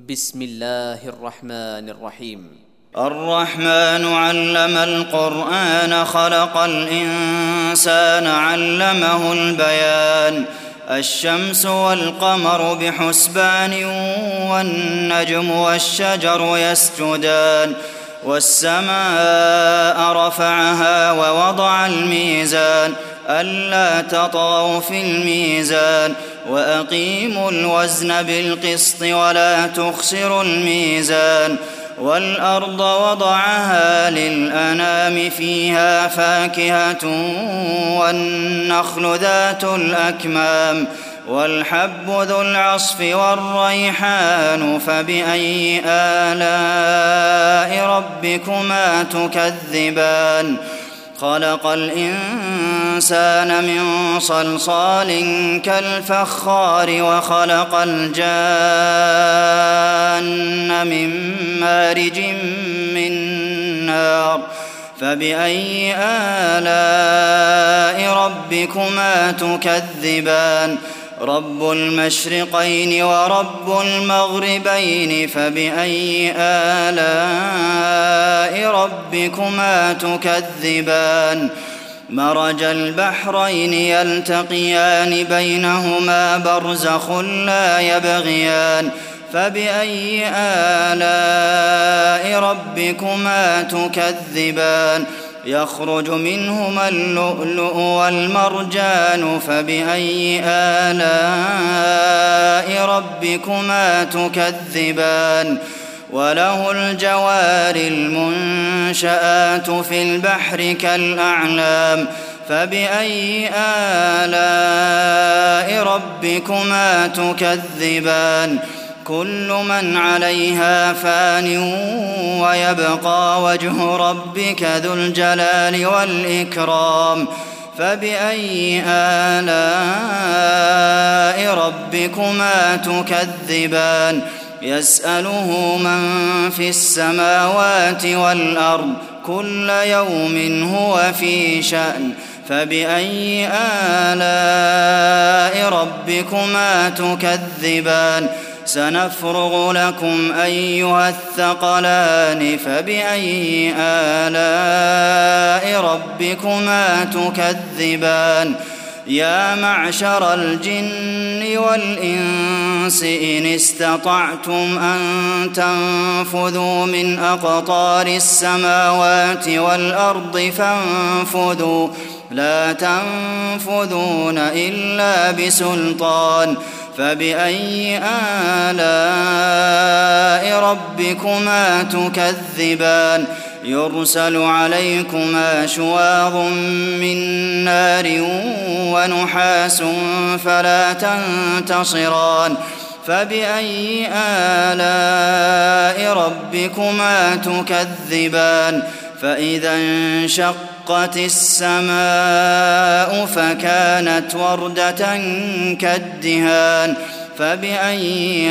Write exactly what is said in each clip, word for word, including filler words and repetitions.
بسم الله الرحمن الرحيم. الرحمن علم القرآن خلق الإنسان علمه البيان. الشمس والقمر بحسبان والنجم والشجر يسجدان. والسماء رفعها ووضع الميزان ألا تطغوا في الميزان وأقيموا الوزن بالقسط ولا تخسروا الميزان. والأرض وضعها للأنام فيها فاكهة والنخل ذات الأكمام والحب ذو العصف والريحان فبأي آلاء ربكما تكذبان. خلق الإنسان من صلصال كالفخار وخلق الجان من مارج من نار فبأي آلاء ربكما تكذبان. رب المشرقين ورب المغربين فبأي آلاء ربكما تكذبان. مرج البحرين يلتقيان بينهما برزخ لا يبغيان فبأي آلاء ربكما تكذبان. يخرج منهما اللؤلؤ والمرجان فبأي آلاء ربكما تكذبان. وله الجوار المنشآت في البحر كالأعلام فبأي آلاء ربكما تكذبان. كل من عليها فان ويبقى وجه ربك ذو الجلال والإكرام فبأي آلاء ربكما تكذبان. يسأله من في السماوات والأرض كل يوم هو في شأن فبأي آلاء ربكما تكذبان. سنفرغ لكم أيها الثقلان فبأي آلاء ربكما تكذبان. يا معشر الجن والإنس إن استطعتم أن تنفذوا من أقطار السماوات والأرض فانفذوا لا تنفذون إلا بسلطان فبأي آلاء ربكما تكذبان. يرسل عليكما شواظ من نار ونحاس فلا تنتصران فبأي آلاء ربكما تكذبان. فإذا انشقت السماء فكانت وردة كالدهان فبأي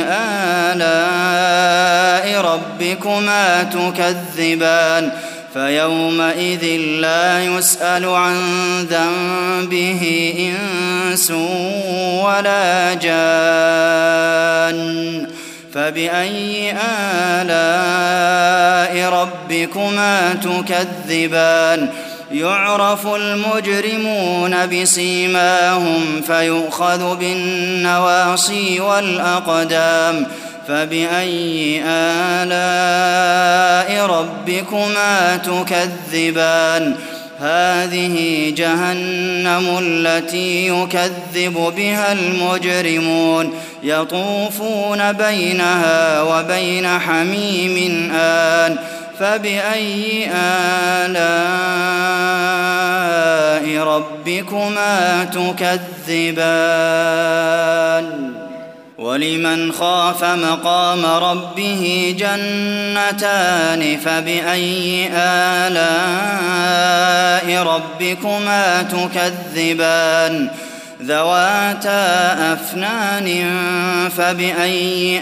آلاء ربكما تكذبان. فيومئذ لا يسأل عن ذنبه إنس ولا جان فبأي آلاء ربكما تكذبان. يعرف المجرمون بسيماهم فيؤخذ بالنواصي والأقدام فبأي آلاء ربكما تكذبان. هذه جهنم التي يكذب بها المجرمون يطوفون بينها وبين حميم آن فبأي آلاء ربكما تكذبان. ولمن خاف مقام ربه جنتان فبأي آلاء ربكما تكذبان. ذواتا أفنان فبأي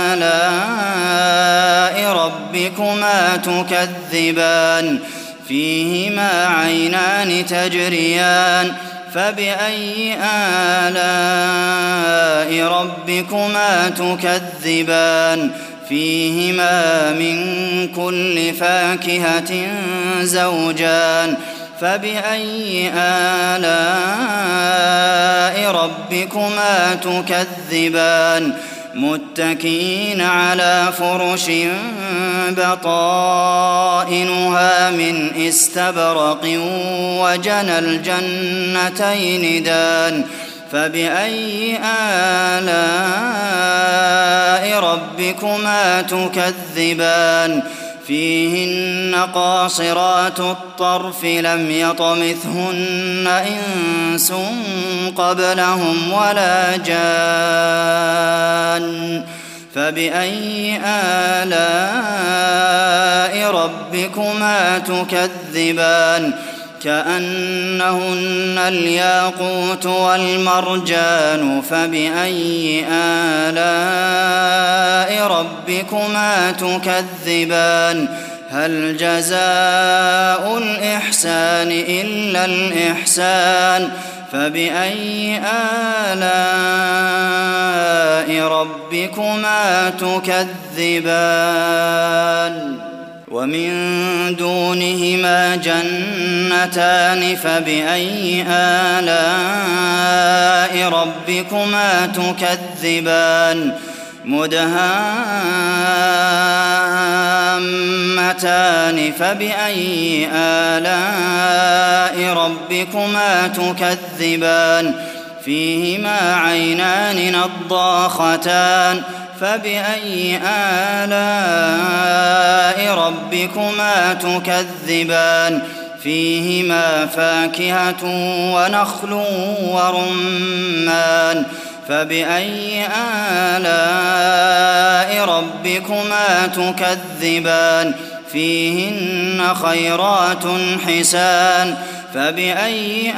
آلاء ربكما تكذبان. فيهما عينان تجريان فبأي آلاء ربكما تكذبان. فيهما من كل فاكهة زوجان فبأي آلاء ربكما تكذبان متكئين على فرش بطائنها من استبرق وجنى الجنتين دان فبأي آلاء ربكما تكذبان فيهن قاصرات الطرف لم يطمثهن إنس قبلهم ولا جان فبأي آلاء ربكما تكذبان كأنهن الياقوت والمرجان فبأي آلاء ربكما تكذبان هل جزاء الإحسان إلا الإحسان فبأي آلاء ربكما تكذبان ومن دونهما جنتان فبأي آلاء ربكما تكذبان مدهامتان فبأي آلاء ربكما تكذبان فيهما عينان نضاختان فبأي آلاء ربكما تكذبان فيهما فاكهة ونخل ورمان فبأي آلاء ربكما تكذبان فيهن خيرات حسان فبأي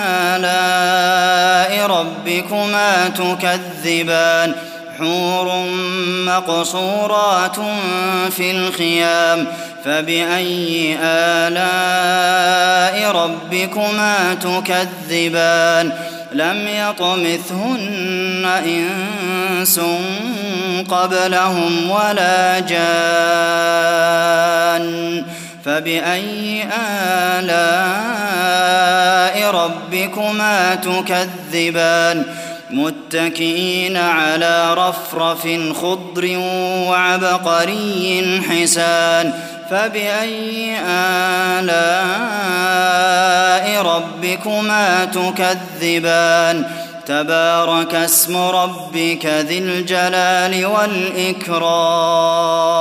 آلاء ربكما تكذبان حور مقصورات في الخيام فبأي آلاء ربكما تكذبان لم يطمثهن إنس قبلهم ولا جان فبأي آلاء ربكما تكذبان متكئين على رفرف خضر وعبقري حسان فبأي آلاء ربكما تكذبان تبارك اسم ربك ذي الجلال والإكرام